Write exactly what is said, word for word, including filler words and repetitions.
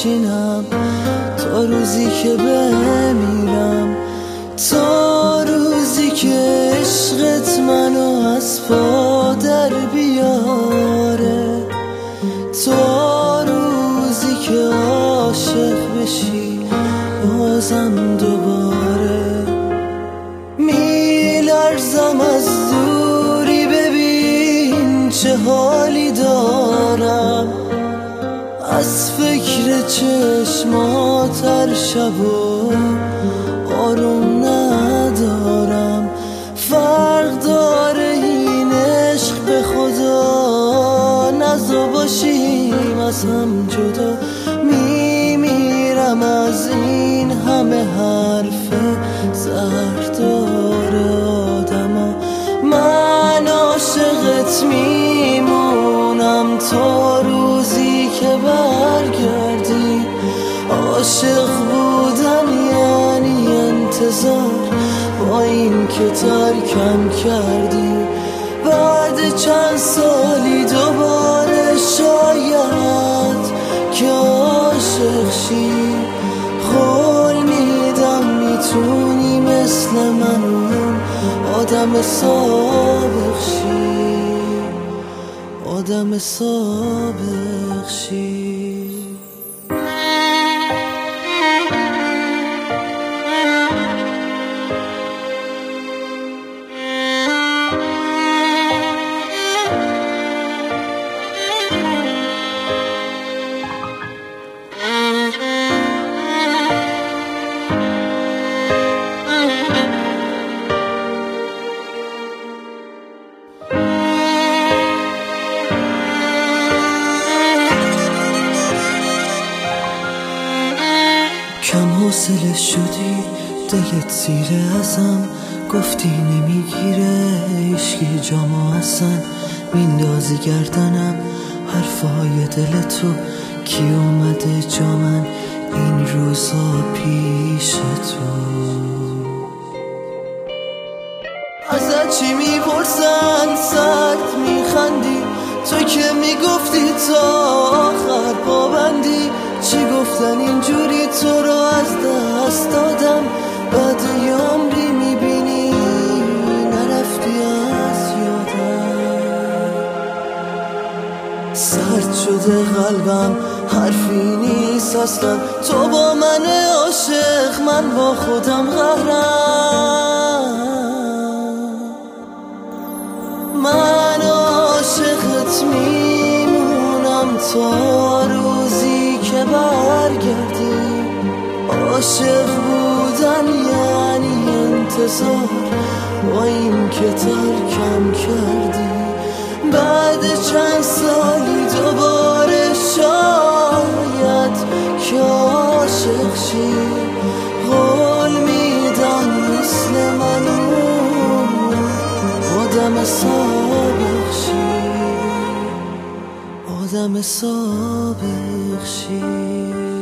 بشینم تا روزی که بمیرم، تا روزی که عشقت منو از پا در بیاره، تا روزی که عاشق بشی بازم دوباره. میلرزم از دوری، ببین چه حالی دارم، از فکر چشمات هر شب و آروم ندارم. فرق داره این عشق به خدا، نزا باشیم از هم جدا. میمیرم از این همه حرف زهر داره آدما. من عاشقت میمونم تا روزی که برگردی. عاشق بودن یعنی انتظار، با این که ترکم کردی. بعد چند سالی دوباره شاید که عاشق شی، قول میدم میتونی مثل من آدم سابق شی، آدم سابق شی. کم حوصله شدی، دلت زیر ازم، گفتی نمیگیره عشقی جامو اصلا. میندازی گردنم حرفای دل تو، کی اومده جا من این روزا پیش تو. ازت چی میپرسن سرد میخندی، تو که میگفتی تا آخر پابندی. چی گفتن اینجوری تو رو از دست دادم، بعد یه عمری میبینی نرفتی از یادم. سرد شده قلبم حرفی نیست اصلا، تو با من عاشق من با خودم قهرم. من عاشقت میمونم تا روزی که برگردی. عاشق بودن یعنی انتظار، با این که ترکم کردی. بعد چند سالی دوباره شاید که عاشق شی، قول میدم مثل منو آدم سابق شی، آدم سابق شی.